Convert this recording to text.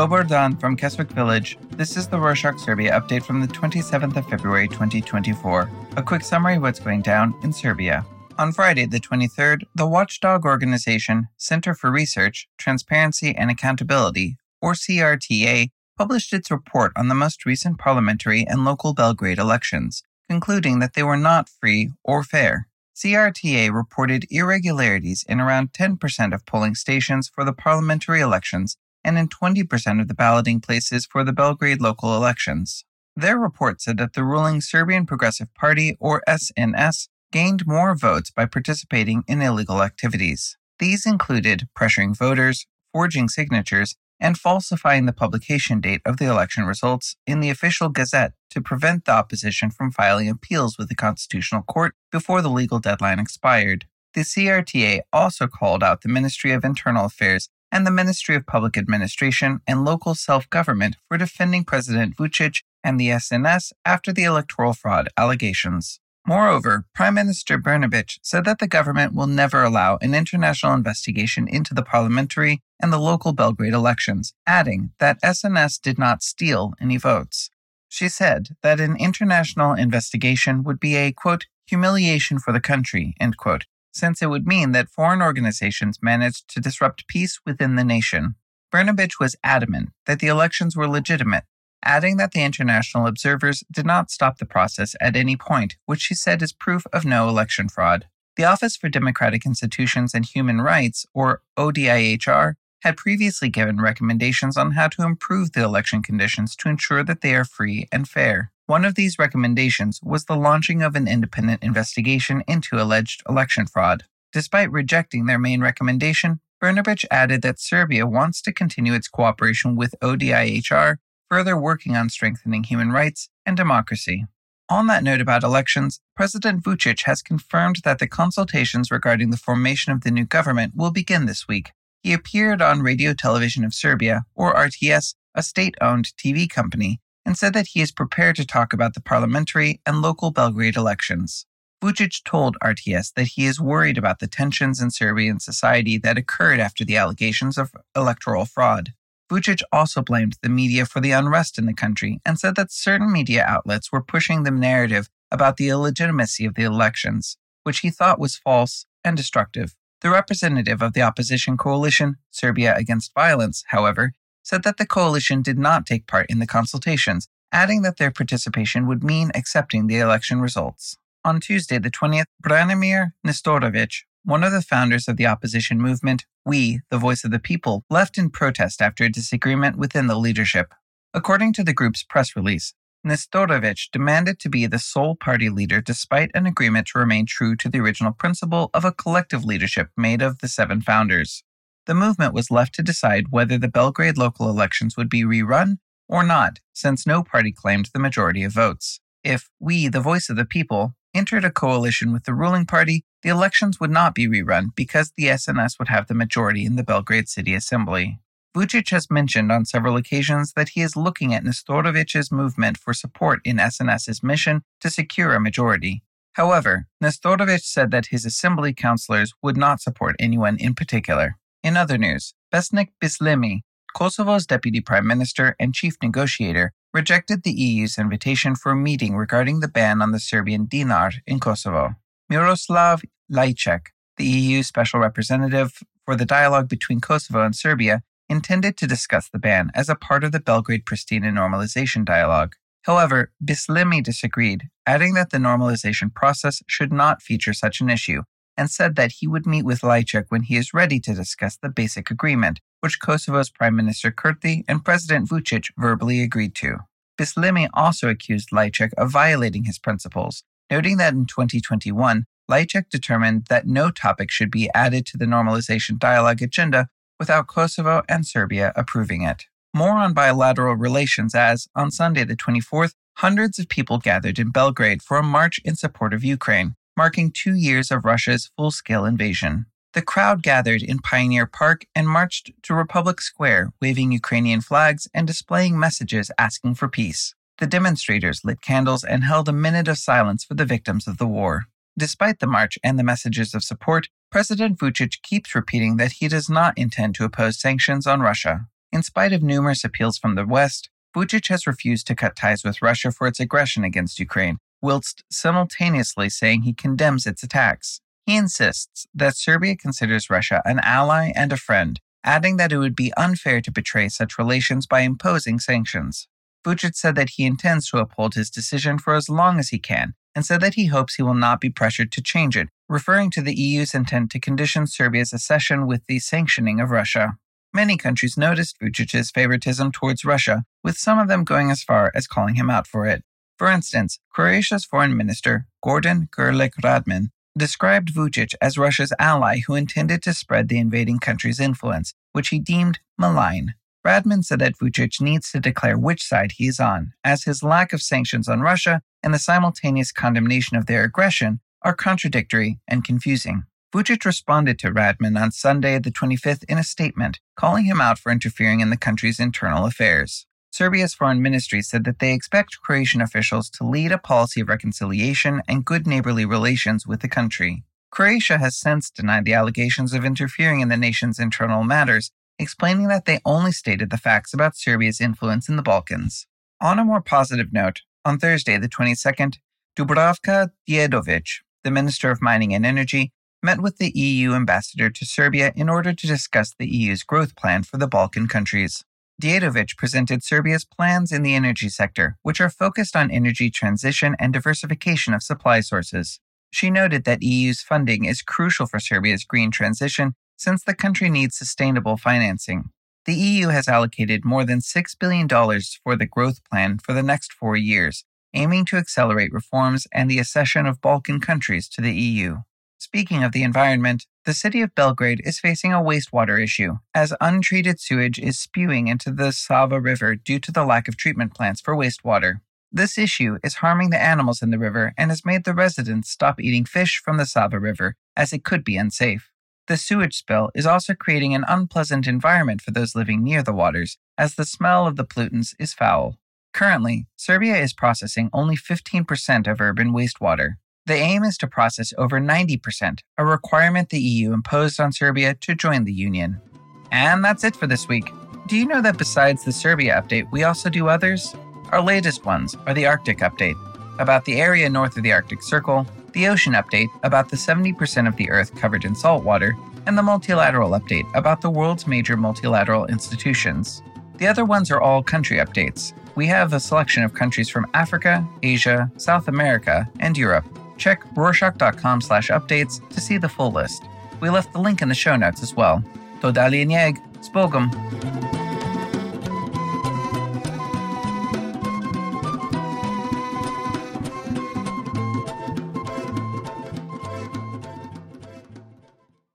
Dobar dan from Keswick Village. This is the Rorshok Serbia update from the 27th of February 2024. A quick summary of what's going down in Serbia. On Friday, the 23rd, the watchdog organization Center for Research, Transparency and Accountability, or CRTA, published its report on the most recent parliamentary and local Belgrade elections, concluding that they were not free or fair. CRTA reported irregularities in around 10% of polling stations for the parliamentary elections and in 20% of the balloting places for the Belgrade local elections. Their report said that the ruling Serbian Progressive Party, or SNS, gained more votes by participating in illegal activities. These included pressuring voters, forging signatures, and falsifying the publication date of the election results in the official gazette to prevent the opposition from filing appeals with the Constitutional Court before the legal deadline expired. The CRTA also called out the Ministry of Internal Affairs and the Ministry of Public Administration and Local Self-Government for defending President Vučić and the SNS after the electoral fraud allegations. Moreover, Prime Minister Brnabić said that the government will never allow an international investigation into the parliamentary and the local Belgrade elections, adding that SNS did not steal any votes. She said that an international investigation would be a, quote, humiliation for the country, end quote, since it would mean that foreign organizations managed to disrupt peace within the nation. Brnabić was adamant that the elections were legitimate, adding that the international observers did not stop the process at any point, which she said is proof of no election fraud. The Office for Democratic Institutions and Human Rights, or ODIHR, had previously given recommendations on how to improve the election conditions to ensure that they are free and fair. One of these recommendations was the launching of an independent investigation into alleged election fraud. Despite rejecting their main recommendation, Brnabić added that Serbia wants to continue its cooperation with ODIHR, further working on strengthening human rights and democracy. On that note about elections, President Vučić has confirmed that the consultations regarding the formation of the new government will begin this week. He appeared on Radio Television of Serbia, or RTS, a state-owned TV company, and said that he is prepared to talk about the parliamentary and local Belgrade elections. Vučić told RTS that he is worried about the tensions in Serbian society that occurred after the allegations of electoral fraud. Vučić also blamed the media for the unrest in the country and said that certain media outlets were pushing the narrative about the illegitimacy of the elections, which he thought was false and destructive. The representative of the opposition coalition, Serbia Against Violence, however, said that the coalition did not take part in the consultations, adding that their participation would mean accepting the election results. On Tuesday, the 20th, Branimir Nestorović, one of the founders of the opposition movement, We, the Voice of the People, left in protest after a disagreement within the leadership. According to the group's press release, Nestorović demanded to be the sole party leader despite an agreement to remain true to the original principle of a collective leadership made of the 7 founders. The movement was left to decide whether the Belgrade local elections would be rerun or not, since no party claimed the majority of votes. If We, the Voice of the People, entered a coalition with the ruling party, the elections would not be rerun because the SNS would have the majority in the Belgrade City Assembly. Vučić has mentioned on several occasions that he is looking at Nestorović's movement for support in SNS's mission to secure a majority. However, Nestorović said that his assembly councillors would not support anyone in particular. In other news, Besnik Bislimi, Kosovo's deputy prime minister and chief negotiator, rejected the EU's invitation for a meeting regarding the ban on the Serbian dinar in Kosovo. Miroslav Lajčák, the EU special representative for the dialogue between Kosovo and Serbia, intended to discuss the ban as a part of the Belgrade-Pristina normalization dialogue. However, Bislimi disagreed, adding that the normalization process should not feature such an issue, and said that he would meet with Lajčák when he is ready to discuss the basic agreement, which Kosovo's Prime Minister Kurti and President Vučić verbally agreed to. Bislimi also accused Lajčák of violating his principles, noting that in 2021, Lajčák determined that no topic should be added to the normalization dialogue agenda without Kosovo and Serbia approving it. More on bilateral relations as, on Sunday the 24th, hundreds of people gathered in Belgrade for a march in support of Ukraine, marking 2 years of Russia's full-scale invasion. The crowd gathered in Pioneer Park and marched to Republic Square, waving Ukrainian flags and displaying messages asking for peace. The demonstrators lit candles and held a minute of silence for the victims of the war. Despite the march and the messages of support, President Vučić keeps repeating that he does not intend to oppose sanctions on Russia. In spite of numerous appeals from the West, Vučić has refused to cut ties with Russia for its aggression against Ukraine, whilst simultaneously saying he condemns its attacks. He insists that Serbia considers Russia an ally and a friend, adding that it would be unfair to betray such relations by imposing sanctions. Vučić said that he intends to uphold his decision for as long as he can, and said that he hopes he will not be pressured to change it, referring to the EU's intent to condition Serbia's accession with the sanctioning of Russia. Many countries noticed Vučić's favoritism towards Russia, with some of them going as far as calling him out for it. For instance, Croatia's foreign minister, Gordan Grlić-Radman, described Vučić as Russia's ally who intended to spread the invading country's influence, which he deemed malign. Radman said that Vučić needs to declare which side he is on, as his lack of sanctions on Russia and the simultaneous condemnation of their aggression are contradictory and confusing. Vučić responded to Radman on Sunday the 25th in a statement, calling him out for interfering in the country's internal affairs. Serbia's foreign ministry said that they expect Croatian officials to lead a policy of reconciliation and good neighborly relations with the country. Croatia has since denied the allegations of interfering in the nation's internal matters, explaining that they only stated the facts about Serbia's influence in the Balkans. On a more positive note, on Thursday the 22nd, Dubravka Djedovic, the Minister of Mining and Energy, met with the EU ambassador to Serbia in order to discuss the EU's growth plan for the Balkan countries. Djedovic presented Serbia's plans in the energy sector, which are focused on energy transition and diversification of supply sources. She noted that EU's funding is crucial for Serbia's green transition since the country needs sustainable financing. The EU has allocated more than $6 billion for the growth plan for the next 4 years, aiming to accelerate reforms and the accession of Balkan countries to the EU. Speaking of the environment, the city of Belgrade is facing a wastewater issue, as untreated sewage is spewing into the Sava River due to the lack of treatment plants for wastewater. This issue is harming the animals in the river and has made the residents stop eating fish from the Sava River, as it could be unsafe. The sewage spill is also creating an unpleasant environment for those living near the waters, as the smell of the pollutants is foul. Currently, Serbia is processing only 15% of urban wastewater. The aim is to process over 90%, a requirement the EU imposed on Serbia to join the Union. And that's it for this week. Do you know that besides the Serbia update, we also do others? Our latest ones are the Arctic update, about the area north of the Arctic Circle, the ocean update, about the 70% of the Earth covered in salt water, and the multilateral update, about the world's major multilateral institutions. The other ones are all country updates. We have a selection of countries from Africa, Asia, South America, and Europe. Check Rorschach.com/updates to see the full list. We left the link in the show notes as well. To dalje njeg, s Bogom!